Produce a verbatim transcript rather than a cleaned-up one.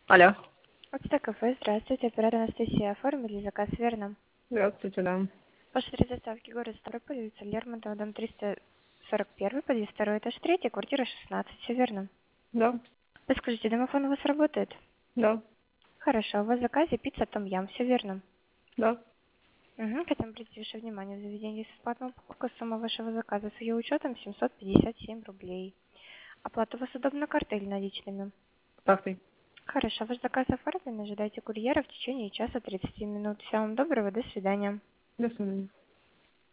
Алло. Почта кафе, здравствуйте, оператор Анастасия. Оформили заказ, верно? Здравствуйте, да. После доставки город Ставрополь, улица Лермонтова, дом триста сорок один, подъезд второй, этаж три, квартира шестнадцать, все верно? Да. Подскажите, домофон у вас работает? Да. Хорошо, у вас в заказе пицца Том Ям, все верно? Да. Угу, хотим обратить ваше внимание, в заведении бесплатного покупка, сумма вашего заказа с ее учетом семьсот пятьдесят семь рублей. Оплата у вас удобна картой или наличными? Картой. Хорошо, ваш заказ оформлен, ожидайте курьера в течение часа тридцати минут. Всего вам доброго, до свидания. До свидания.